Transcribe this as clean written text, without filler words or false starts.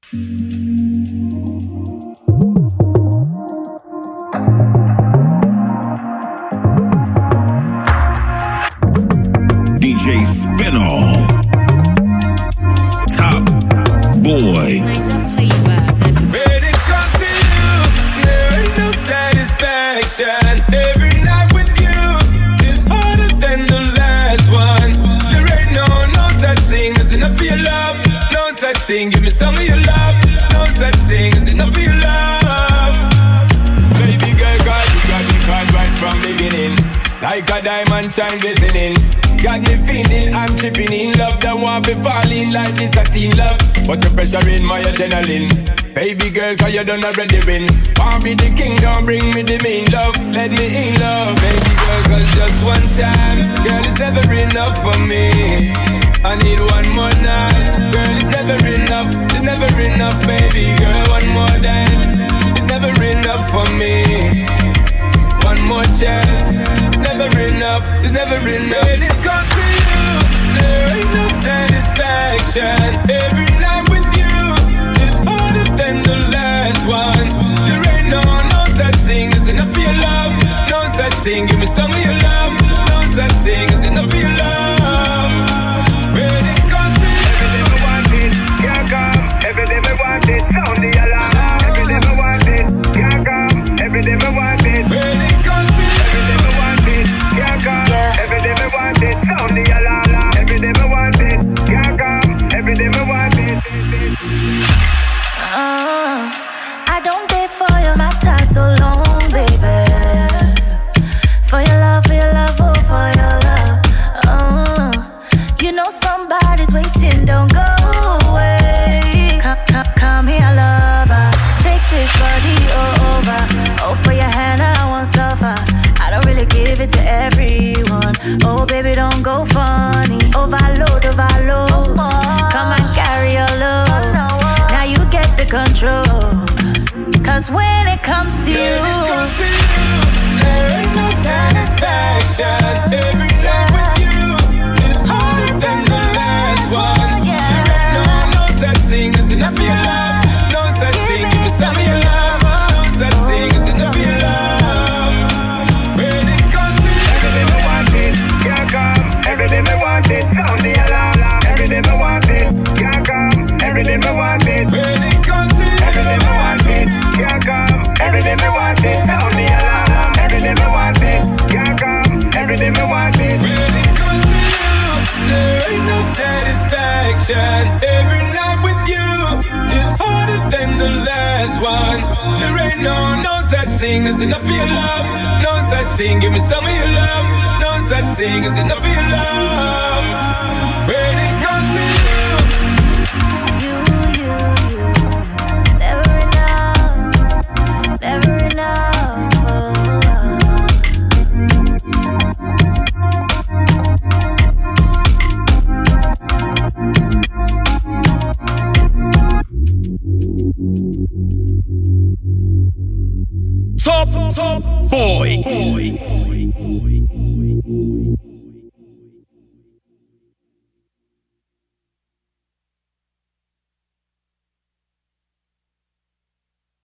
DJ Spinall, Top Boy. When it comes to you, there ain't no satisfaction. Every night with you is harder than the last one. There ain't no such thing as enough for your love. No such thing, give me some of your love. No such thing as enough for your love. Baby girl, God, you got me caught right from beginning. Like a diamond shine glistening. Got me feeling I'm tripping in love. That want me falling like this a teen love. But the pressure in my adrenaline. Baby girl, cause you done already win. Want me the king, don't bring me the main love. Let me in love. Baby girl, cause just one time, girl, it's never enough for me. I need one more night. Girl, it's never enough. It's never enough, baby girl. One more dance. It's never enough for me. One more chance. It's never enough. It's never enough. When it comes to you, there ain't no satisfaction. Every night with you is harder than the last one. There ain't no such thing as enough for your love. No such thing, give me some of your love. No such thing as enough for your love. When it comes to you, every day we want it, can't come. Every day we want it, sound the alarm. Every day we want it, can't come. Every day we want it. When it comes to you, every day we want it, can't come. Every day we want it, sound the alarm. Every day we want it, can't come. Every day we want it. I don't wait for your matter so long, baby. For your love, oh, for your love. You know somebody's waiting, don't go away. Come here, lover. Take this body over. Oh, for your hand, I won't suffer. I don't really give it to everyone. Oh, baby, don't go funny. Overload. Come and carry your load. Now you get the control. Cause when it comes to you, there ain't no satisfaction. Every night with you is harder than the last one. There ain't no such thing as enough for your love. No such thing, give me some of your love. No such thing as enough for your love. When it comes to you, every day we want it, can't come. Every day we want it, sound the alarm. Every day we want it, can't come. Every day we want it. When it comes to you, every day we want it, can't come. Every day we want it, sound the alarm. Every day we want it, can't come. Every day we want it. When it comes to you, there ain't no satisfaction. Every night with you is harder than the last one. There ain't no such thing as enough for your love. No such thing, give me some of your love. No such thing as enough for your love. When it comes to you, never enough. Top Boy.